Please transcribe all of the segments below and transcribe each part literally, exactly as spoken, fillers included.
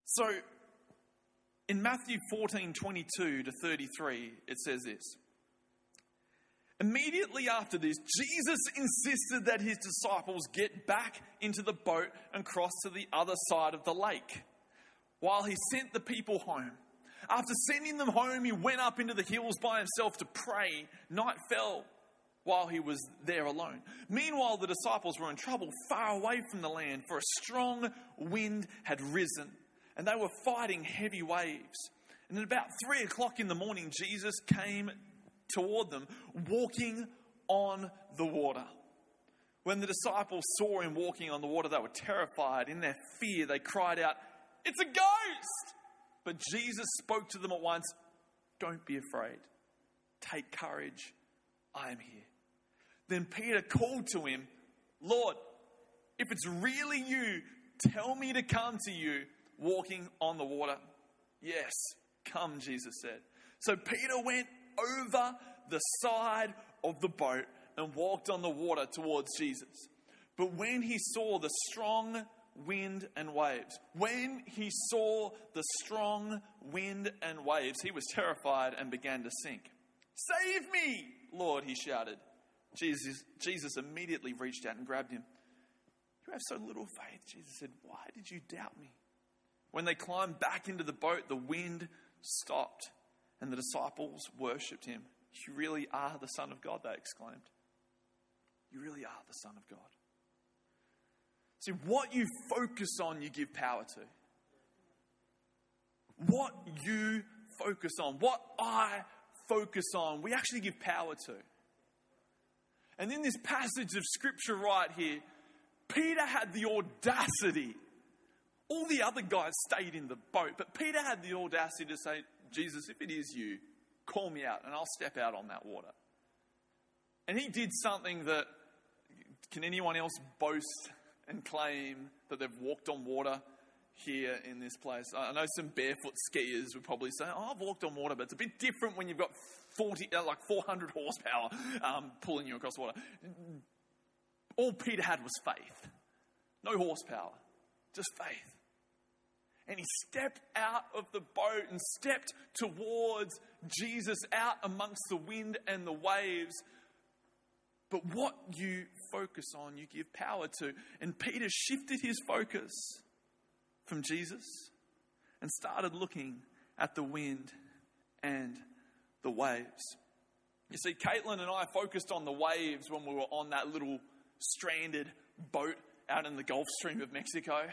So, in Matthew fourteen, twenty-two to thirty-three, it says this. Immediately after this, Jesus insisted that his disciples get back into the boat and cross to the other side of the lake, while he sent the people home. After sending them home, he went up into the hills by himself to pray. Night fell while he was there alone. Meanwhile, the disciples were in trouble far away from the land, for a strong wind had risen, and they were fighting heavy waves. And at about three o'clock in the morning, Jesus came toward them, walking on the water. When the disciples saw him walking on the water, they were terrified. In their fear, they cried out, "It's a ghost!" But Jesus spoke to them at once. "Don't be afraid. Take courage. I am here." Then Peter called to him, "Lord, if it's really you, tell me to come to you walking on the water." "Yes, come," Jesus said. So Peter went over the side of the boat and walked on the water towards Jesus. But when he saw the strong wind and waves, when he saw the strong wind and waves, he was terrified and began to sink. "Save me, Lord," he shouted. Jesus, Jesus immediately reached out and grabbed him. "You have so little faith," Jesus said. "Why did you doubt me?" When they climbed back into the boat, the wind stopped, and the disciples worshipped him. "You really are the Son of God," they exclaimed. "You really are the Son of God." See, what you focus on, you give power to. What you focus on, what I focus on, we actually give power to. And in this passage of scripture right here, Peter had the audacity. All the other guys stayed in the boat, but Peter had the audacity to say, "Jesus, if it is you, call me out and I'll step out on that water." And he did something that, can anyone else boast and claim that they've walked on water here in this place? I know some barefoot skiers would probably say, "Oh, I've walked on water," but it's a bit different when you've got forty, like four hundred horsepower um, pulling you across the water. All Peter had was faith. No horsepower, just faith. And he stepped out of the boat and stepped towards Jesus out amongst the wind and the waves. But what you focus on, you give power to. And Peter shifted his focus from Jesus and started looking at the wind and the waves. You see, Caitlin and I focused on the waves when we were on that little stranded boat out in the Gulf Stream of Mexico.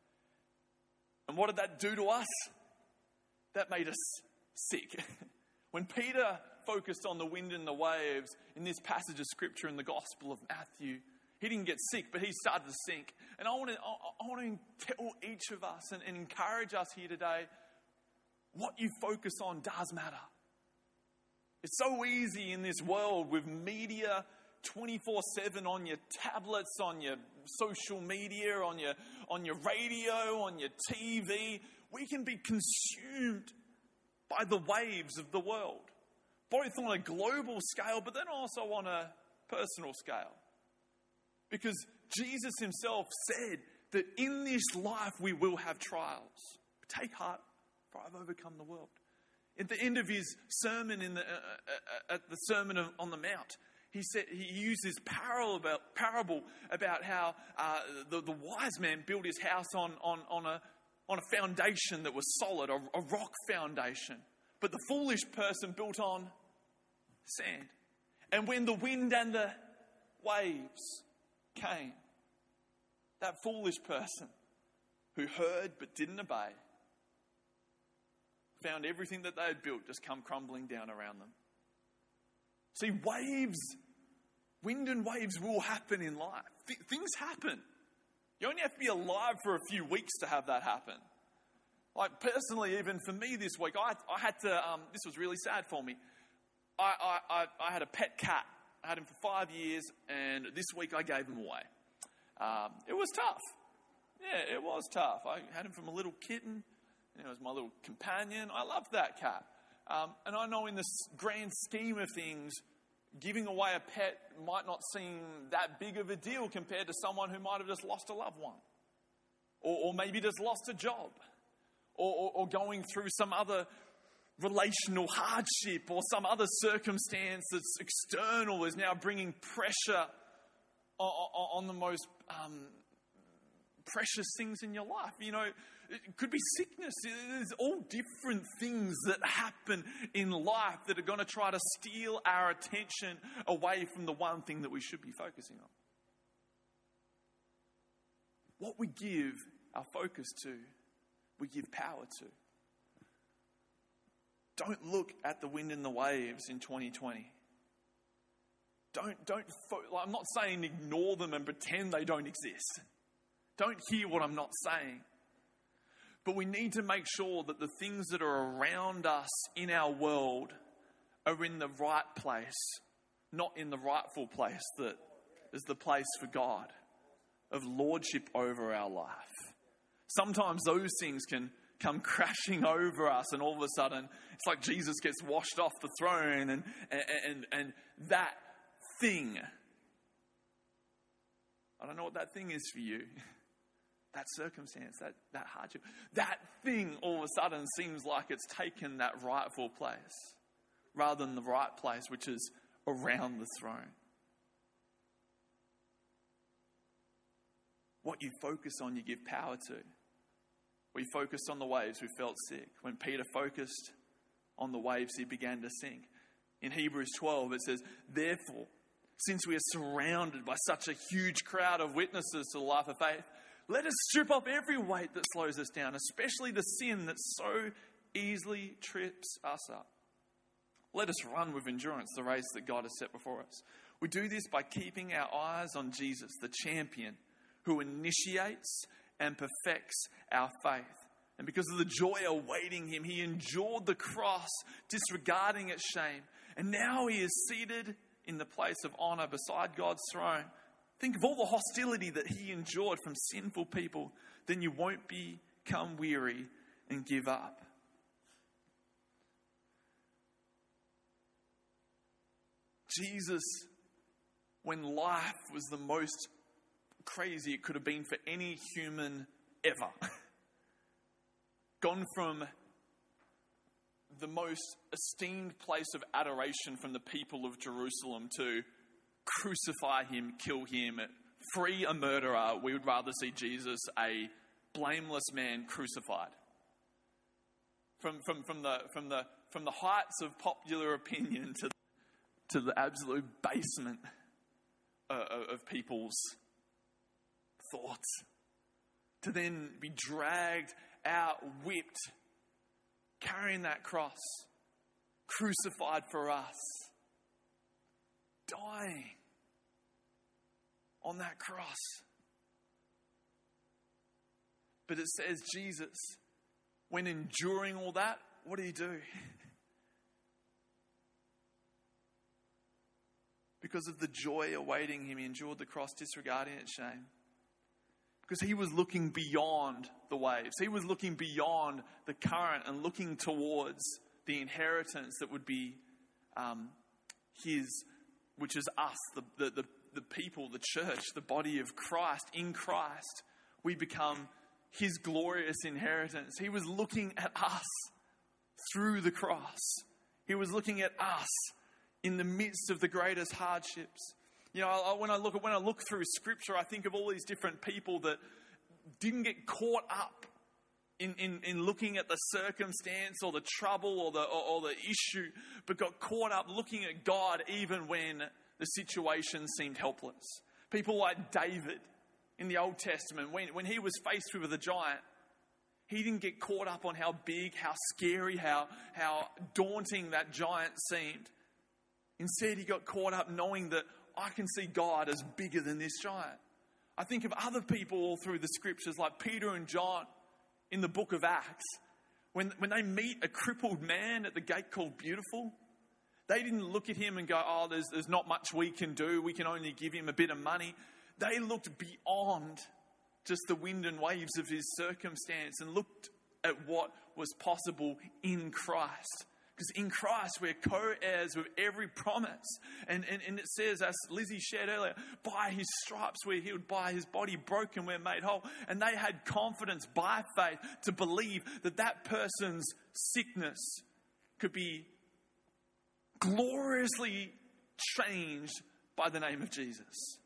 And what did that do to us? That made us sick. When Peter focused on the wind and the waves in this passage of scripture in the Gospel of Matthew, he didn't get sick, but he started to sink. And I want to, I want to tell each of us and, and encourage us here today, what you focus on does matter. It's so easy in this world with media twenty-four seven on your tablets, on your social media, on your on your radio, on your T V. We can be consumed by the waves of the world, both on a global scale, but then also on a personal scale. Because Jesus himself said that in this life we will have trials. Take heart, for I've overcome the world. At the end of his sermon, in the uh, uh, at the Sermon on the Mount, He said he used this parable about, parable about how uh, the, the wise man built his house on, on, on, a, on a foundation that was solid, a, a rock foundation. But the foolish person built on sand. And when the wind and the waves came, that foolish person who heard but didn't obey found everything that they had built just come crumbling down around them. See, waves, wind and waves will happen in life. Th- things happen. You only have to be alive for a few weeks to have that happen. Like personally, even for me this week, I, I had to, um, this was really sad for me. I, I, I, I had a pet cat. I had him for five years and this week I gave him away. Um, it was tough. Yeah, it was tough. I had him from a little kitten. And it was my little companion. I loved that cat. Um, and I know in this grand scheme of things, giving away a pet might not seem that big of a deal compared to someone who might have just lost a loved one. Or, or maybe just lost a job. or, or, or going through some other relational hardship or some other circumstance that's external is now bringing pressure on, on, on the most um, precious things in your life. You know, it could be sickness. There's all different things that happen in life that are going to try to steal our attention away from the one thing that we should be focusing on. What we give our focus to, we give power to. Don't look at the wind and the waves in twenty twenty. Don't, don't, fo- like, I'm not saying ignore them and pretend they don't exist. Don't hear what I'm not saying. But we need to make sure that the things that are around us in our world are in the right place, not in the rightful place that is the place for God, of lordship over our life. Sometimes those things can come crashing over us, and all of a sudden it's like Jesus gets washed off the throne, and and and, and that thing, I don't know what that thing is for you, that circumstance, that, that hardship, that thing all of a sudden seems like it's taken that rightful place rather than the right place, which is around the throne. What you focus on, you give power to. We focused on the waves, we felt sick. When Peter focused on the waves, he began to sink. In Hebrews twelve, it says, therefore, since we are surrounded by such a huge crowd of witnesses to the life of faith, let us strip off every weight that slows us down, especially the sin that so easily trips us up. Let us run with endurance the race that God has set before us. We do this by keeping our eyes on Jesus, the champion, who initiates and perfects our faith. And because of the joy awaiting him, he endured the cross, disregarding its shame. And now he is seated in the place of honor beside God's throne. Think of all the hostility that he endured from sinful people. Then you won't become weary and give up. Jesus, when life was the most crazy it could have been for any human ever, gone from the most esteemed place of adoration from the people of Jerusalem to crucify him, kill him, free a murderer. We would rather see Jesus, a blameless man, crucified. From from from the from the from the heights of popular opinion to to the absolute basement uh, of people's thoughts, to then be dragged out, whipped, carrying that cross, crucified for us, dying on that cross. But it says Jesus, when enduring all that, what did he do? Because of the joy awaiting him, he endured the cross, disregarding its shame. Because he was looking beyond the waves. He was looking beyond the current and looking towards the inheritance that would be um, his, which is us, the, the, the, the people, the church, the body of Christ. In Christ, we become his glorious inheritance. He was looking at us through the cross. He was looking at us in the midst of the greatest hardships. You know, I, when I look at when I look through Scripture, I think of all these different people that didn't get caught up in, in, in looking at the circumstance or the trouble or the or, or the issue, but got caught up looking at God even when the situation seemed helpless. People like David in the Old Testament, when, when he was faced with a giant, he didn't get caught up on how big, how scary, how, how daunting that giant seemed. Instead, he got caught up knowing that I can see God as bigger than this giant. I think of other people all through the Scriptures, like Peter and John in the book of Acts. When, when they meet a crippled man at the gate called Beautiful, they didn't look at him and go, oh, there's, there's not much we can do. We can only give him a bit of money. They looked beyond just the wind and waves of his circumstance and looked at what was possible in Christ. Because in Christ, we're co-heirs with every promise. And, and, and it says, as Lizzie shared earlier, by his stripes we're healed, by his body broken we're made whole. And they had confidence by faith to believe that that person's sickness could be gloriously changed by the name of Jesus.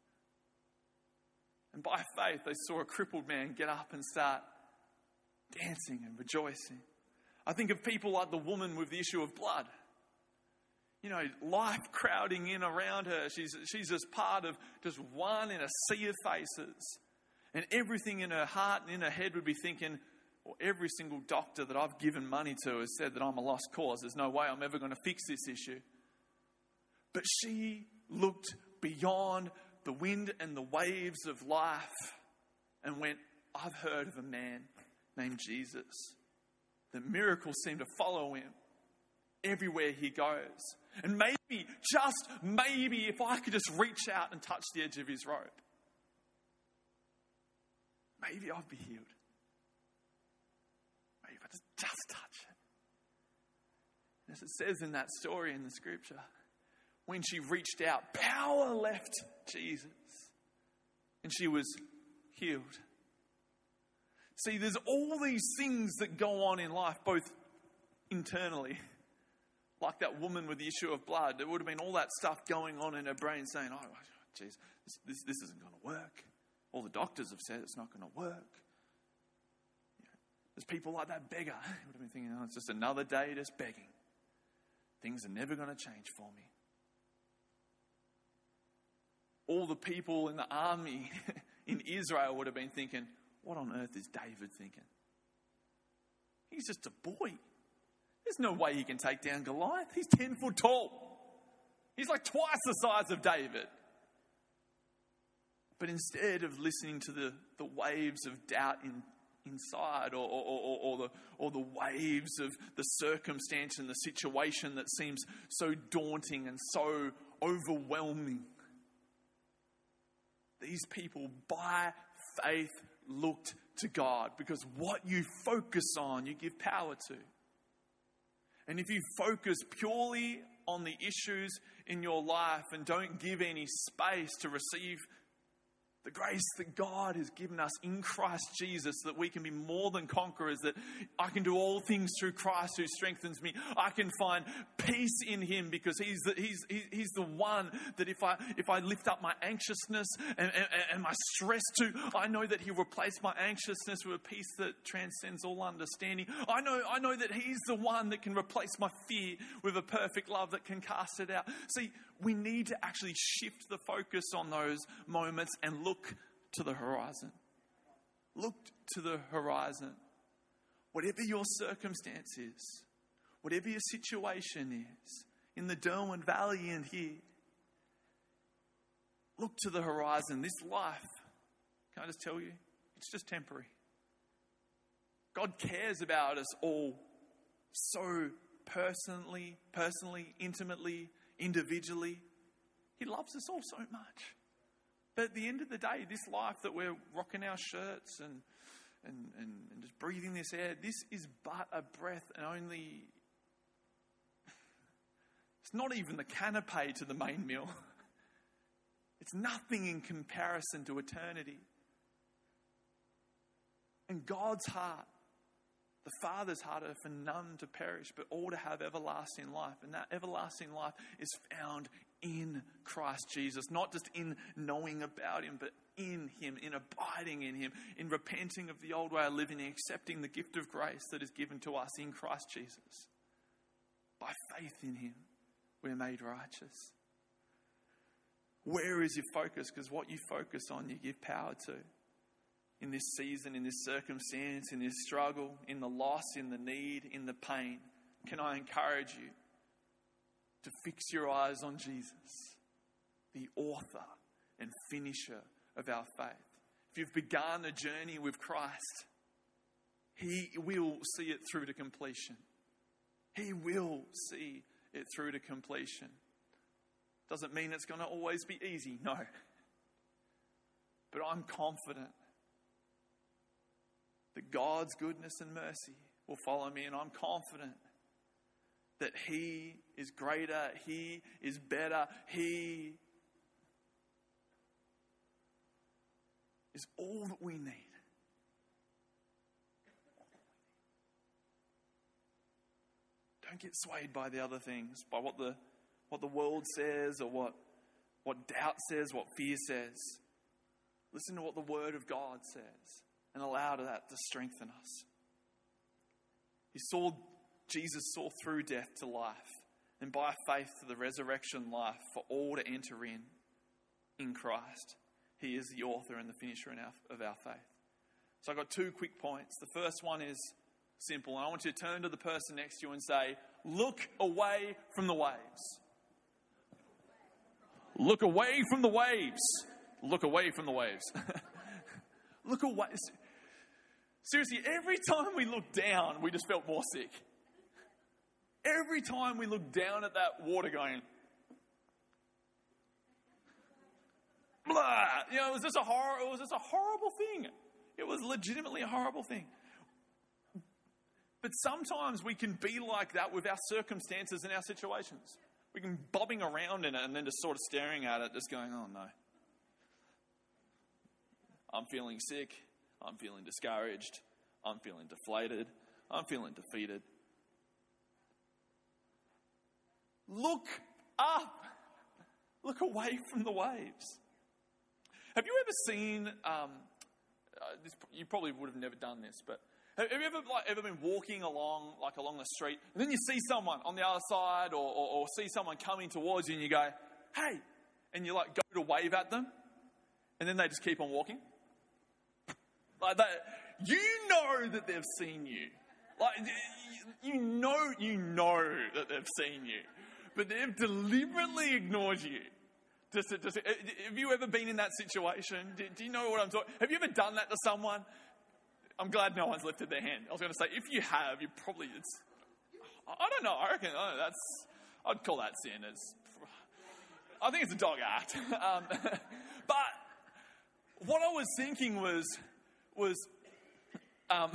And by faith, they saw a crippled man get up and start dancing and rejoicing. I think of people like the woman with the issue of blood. You know, life crowding in around her. She's, she's just part of just one in a sea of faces. And everything in her heart and in her head would be thinking, well, every single doctor that I've given money to has said that I'm a lost cause. There's no way I'm ever going to fix this issue. But she looked beyond the wind and the waves of life and went, I've heard of a man named Jesus. The miracles seem to follow him everywhere he goes. And maybe, just maybe, if I could just reach out and touch the edge of his robe, maybe I'll be healed. Maybe if I just, just touch it. As it says in that story in the scripture, when she reached out, power left Jesus and she was healed. See, there's all these things that go on in life, both internally, like that woman with the issue of blood. There would have been all that stuff going on in her brain saying, oh, geez, this, this, this isn't going to work. All the doctors have said it's not going to work. You know, there's people like that beggar. You would have been thinking, oh, it's just another day just begging. Things are never going to change for me. All the people in the army in Israel would have been thinking, what on earth is David thinking? He's just a boy. There's no way he can take down Goliath. He's ten foot tall. He's like twice the size of David. But instead of listening to the, the waves of doubt in, inside or, or, or, or, the, or the waves of the circumstance and the situation that seems so daunting and so overwhelming, these people by faith looked to God, because what you focus on, you give power to. And if you focus purely on the issues in your life and don't give any space to receive the grace that God has given us in Christ Jesus, that we can be more than conquerors, that I can do all things through Christ who strengthens me. I can find peace in him because he's the, he's, he's the one that if I if I lift up my anxiousness and, and, and my stress to, I know that he'll replace my anxiousness with a peace that transcends all understanding. I know, I know that he's the one that can replace my fear with a perfect love that can cast it out. See, we need to actually shift the focus on those moments and look to the horizon. Look to the horizon. Whatever your circumstance is, whatever your situation is, in the Derwent Valley and here, look to the horizon. This life, can I just tell you, it's just temporary. God cares about us all so personally, personally, intimately, individually. He loves us all so much. But at the end of the day, this life that we're rocking our shirts and, and, and, and just breathing this air, this is but a breath, and only, it's not even the canapé to the main meal. It's nothing in comparison to eternity. And God's heart, the Father's heart, are for none to perish, but all to have everlasting life. And that everlasting life is found in Christ Jesus. Not just in knowing about him, but in him, in abiding in him, in repenting of the old way of living and accepting the gift of grace that is given to us in Christ Jesus. By faith in him, we're made righteous. Where is your focus? Because what you focus on, you give power to. In this season, in this circumstance, in this struggle, in the loss, in the need, in the pain, can I encourage you to fix your eyes on Jesus, the author and finisher of our faith. If you've begun a journey with Christ, he will see it through to completion. He will see it through to completion. Doesn't mean it's going to always be easy, no. But I'm confident that God's goodness and mercy will follow me, and I'm confident that he is greater, he is better, he is all that we need. Don't get swayed by the other things, by what the what the world says, or what, what doubt says, what fear says. Listen to what the Word of God says and allow that to strengthen us. He saw, Jesus saw through death to life, and by faith to the resurrection life for all to enter in, in Christ. He is the author and the finisher in our, of our faith. So I've got two quick points. The first one is simple, and I want you to turn to the person next to you and say, look away from the waves. Look away from the waves. Look away from the waves. Look away. Seriously, every time we looked down, we just felt more sick. Every time we looked down at that water going, blah, you know, it was just a horror, it was just a horrible thing. It was legitimately a horrible thing. But sometimes we can be like that with our circumstances and our situations. We can be bobbing around in it and then just sort of staring at it, just going, oh no. I'm feeling sick. I'm feeling discouraged. I'm feeling deflated. I'm feeling defeated. Look up. Look away from the waves. Have you ever seen, um, uh, this, you probably would have never done this, but have you ever like ever been walking along like along the street, and then you see someone on the other side, or, or, or see someone coming towards you, and you go, hey, and you like go to wave at them, and then they just keep on walking? Like that, you know that they've seen you. Like you know, you know that they've seen you, but they've deliberately ignored you. Just, just, have you ever been in that situation? Do, do you know what I'm talking? Have you ever done that to someone? I'm glad no one's lifted their hand. I was going to say, if you have, you probably, it's, I don't know, I reckon, oh, that's, I'd call that sin. It's, I think it's a dog act. Um, but what I was thinking was, was um,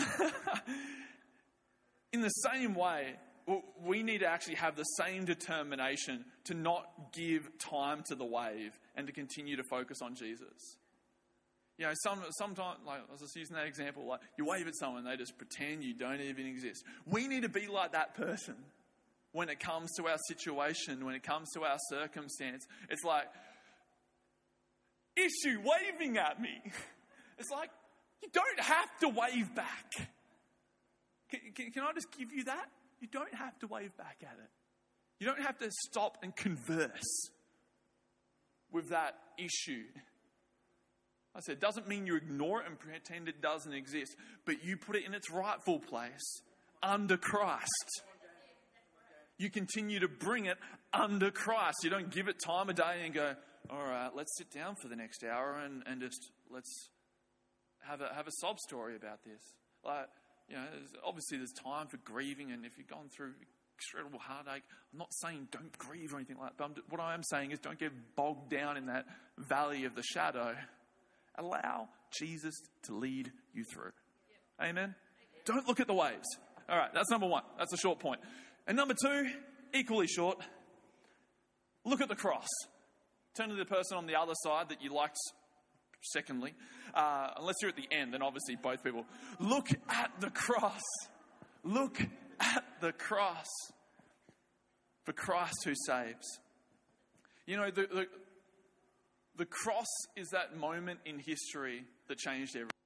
in the same way, we need to actually have the same determination to not give time to the wave and to continue to focus on Jesus. You know, some sometimes, like I was just using that example, like you wave at someone, they just pretend you don't even exist. We need to be like that person when it comes to our situation, when it comes to our circumstance. It's like, issue waving at me. It's like, you don't have to wave back. Can, can, can I just give you that? You don't have to wave back at it. You don't have to stop and converse with that issue. I said, it doesn't mean you ignore it and pretend it doesn't exist, but you put it in its rightful place under Christ. You continue to bring it under Christ. You don't give it time of day and go, all right, let's sit down for the next hour and, and just let's have a have a sob story about this. Like, you know, there's, obviously there's time for grieving, and if you've gone through incredible heartache, I'm not saying don't grieve or anything like that, but I'm, what I am saying is don't get bogged down in that valley of the shadow. Allow Jesus to lead you through. Yep. Amen? Yep. Don't look at the waves. All right, that's number one. That's a short point. And number two, equally short, look at the cross. Turn to the person on the other side that you liked secondly. Uh, unless you're at the end, then obviously both people. Look at the cross. Look at the cross. For Christ who saves. You know, the... the The cross is that moment in history that changed everything.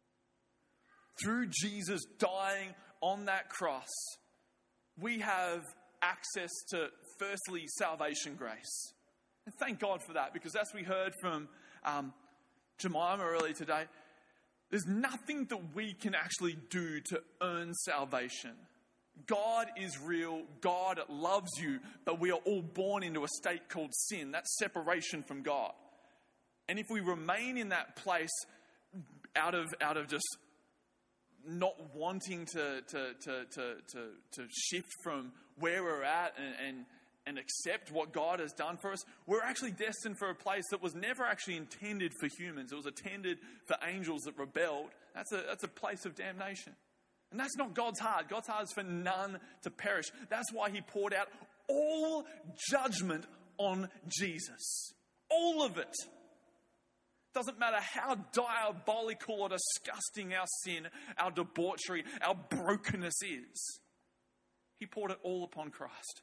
Through Jesus dying on that cross, we have access to, firstly, salvation grace. And thank God for that, because as we heard from um, Jemima earlier today, there's nothing that we can actually do to earn salvation. God is real. God loves you, but we are all born into a state called sin. That's separation from God. And if we remain in that place out of out of just not wanting to to to to to, to shift from where we're at and, and and accept what God has done for us, we're actually destined for a place that was never actually intended for humans. It was intended for angels that rebelled. That's a that's a place of damnation. And that's not God's heart. God's heart is for none to perish. That's why he poured out all judgment on Jesus. All of it. Doesn't matter how diabolical or disgusting our sin, our debauchery, our brokenness is. He poured it all upon Christ.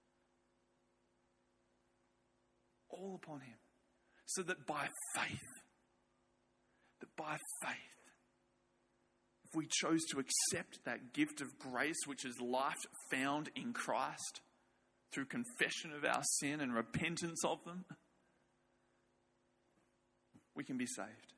All upon him. So that by faith, that by faith, if we chose to accept that gift of grace, which is life found in Christ, through confession of our sin and repentance of them, we can be saved.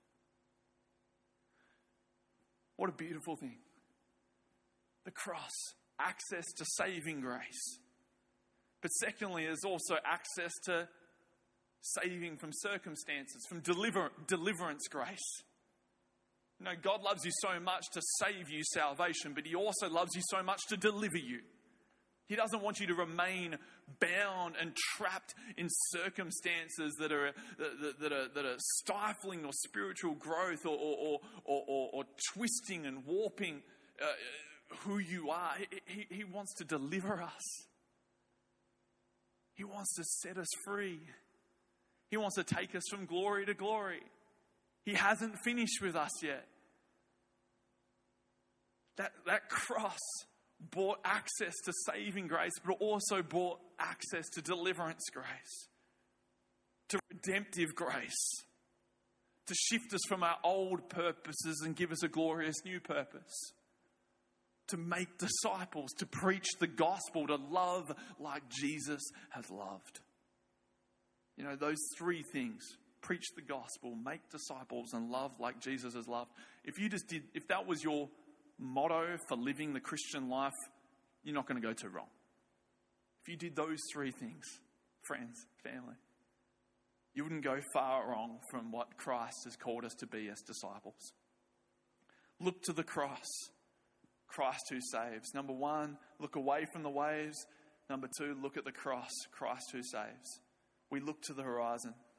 What a beautiful thing. The cross, access to saving grace. But secondly, there's also access to saving from circumstances, from deliver, deliverance grace. You know, God loves you so much to save you salvation, but he also loves you so much to deliver you. He doesn't want you to remain bound and trapped in circumstances that are that, that are that are stifling your spiritual growth, or or or, or, or twisting and warping uh, who you are. He, he wants to deliver us. He wants to set us free. He wants to take us from glory to glory. He hasn't finished with us yet. That that cross brought access to saving grace, but also brought access to deliverance grace, to redemptive grace, to shift us from our old purposes and give us a glorious new purpose, to make disciples, to preach the gospel, to love like Jesus has loved. You know, those three things: preach the gospel, make disciples, and love like Jesus has loved. If you just did, if that was your motto for living the Christian life, you're not going to go too wrong. If you did those three things, friends, family, you wouldn't go far wrong from what Christ has called us to be as disciples. Look to the cross, Christ who saves. Number one, look away from the waves. Number two, look at the cross, Christ who saves. We look to the horizon.